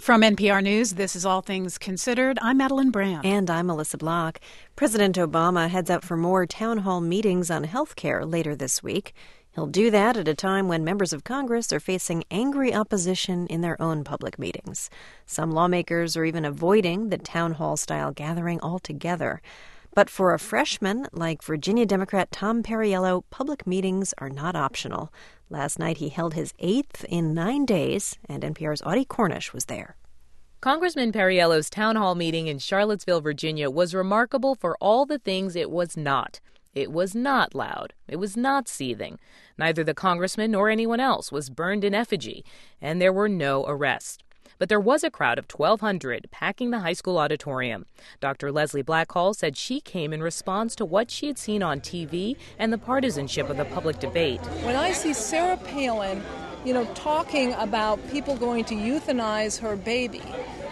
From NPR News, this is All Things Considered. I'm Madeline Brand. And I'm Melissa Block. President Obama heads out for more town hall meetings on health care later this week. He'll do that at a time when members of Congress are facing angry opposition in their own public meetings. Some lawmakers are even avoiding the town hall-style gathering altogether. But for a freshman like Virginia Democrat Tom Perriello, public meetings are not optional. Last night he held his 8th in 9 days, and NPR's Audie Cornish was there. Congressman Perriello's town hall meeting in Charlottesville, Virginia was remarkable for all the things it was not. It was not loud. It was not seething. Neither the congressman nor anyone else was burned in effigy, and there were no arrests. But there was a crowd of 1,200 packing the high school auditorium. Dr. Leslie Blackhall said she came in response to what she had seen on TV and the partisanship of the public debate. When I see Sarah Palin, talking about people going to euthanize her baby,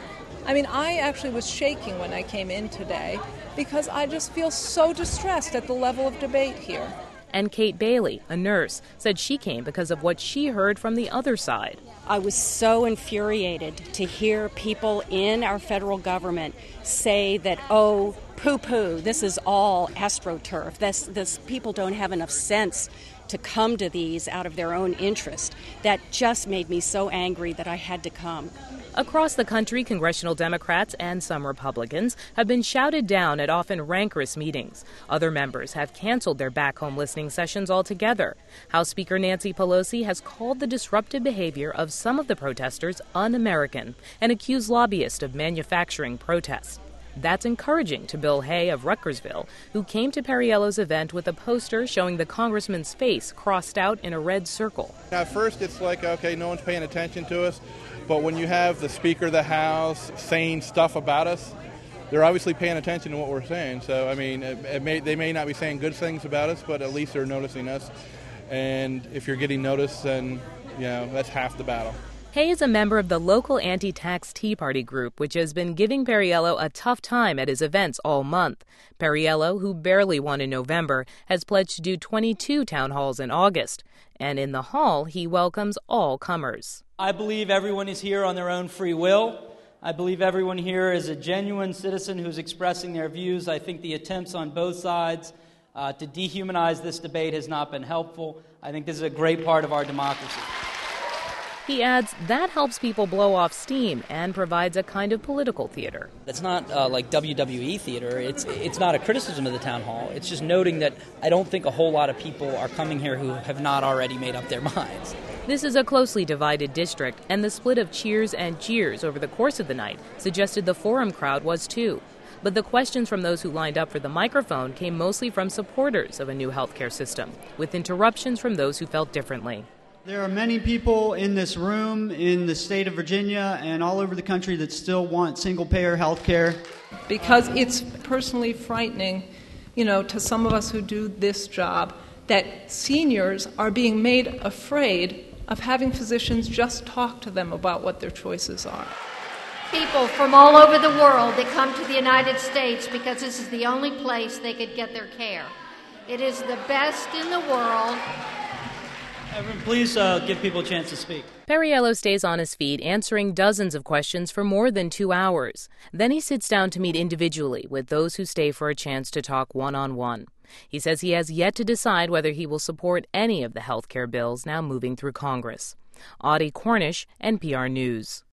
I actually was shaking when I came in today because I just feel so distressed at the level of debate here. And Kate Bailey, a nurse, said she came because of what she heard from the other side. I was so infuriated to hear people in our federal government say that, oh, poo-poo, this is all AstroTurf. This people don't have enough sense to come to these out of their own interest. That just made me so angry that I had to come. Across the country, congressional Democrats and some Republicans have been shouted down at often rancorous meetings. Other members have canceled their back-home listening sessions altogether. House Speaker Nancy Pelosi has called the disruptive behavior of some of the protesters un-American and accused lobbyists of manufacturing protests. That's encouraging to Bill Hay of Rutgersville, who came to Perriello's event with a poster showing the congressman's face crossed out in a red circle. At first it's like, okay, no one's paying attention to us. But when you have the Speaker of the House saying stuff about us, they're obviously paying attention to what we're saying. So, they may not be saying good things about us, but at least they're noticing us. And if you're getting noticed, then, that's half the battle. Hay is a member of the local anti-tax Tea Party group, which has been giving Perriello a tough time at his events all month. Perriello, who barely won in November, has pledged to do 22 town halls in August. And in the hall, he welcomes all comers. I believe everyone is here on their own free will. I believe everyone here is a genuine citizen who's expressing their views. I think the attempts on both sides to dehumanize this debate has not been helpful. I think this is a great part of our democracy. He adds that helps people blow off steam and provides a kind of political theater. It's not like WWE theater. It's not a criticism of the town hall. It's just noting that I don't think a whole lot of people are coming here who have not already made up their minds. This is a closely divided district, and the split of cheers and jeers over the course of the night suggested the Forum crowd was too. But the questions from those who lined up for the microphone came mostly from supporters of a new health care system, with interruptions from those who felt differently. There are many people in this room, in the state of Virginia, and all over the country that still want single-payer health care. Because it's personally frightening, to some of us who do this job, that seniors are being made afraid of having physicians just talk to them about what their choices are. People from all over the world that come to the United States because this is the only place they could get their care. It is the best in the world. Everyone, please give people a chance to speak. Perriello stays on his feet, answering dozens of questions for more than 2 hours. Then he sits down to meet individually with those who stay for a chance to talk one-on-one. He says he has yet to decide whether he will support any of the health care bills now moving through Congress. Audie Cornish, NPR News.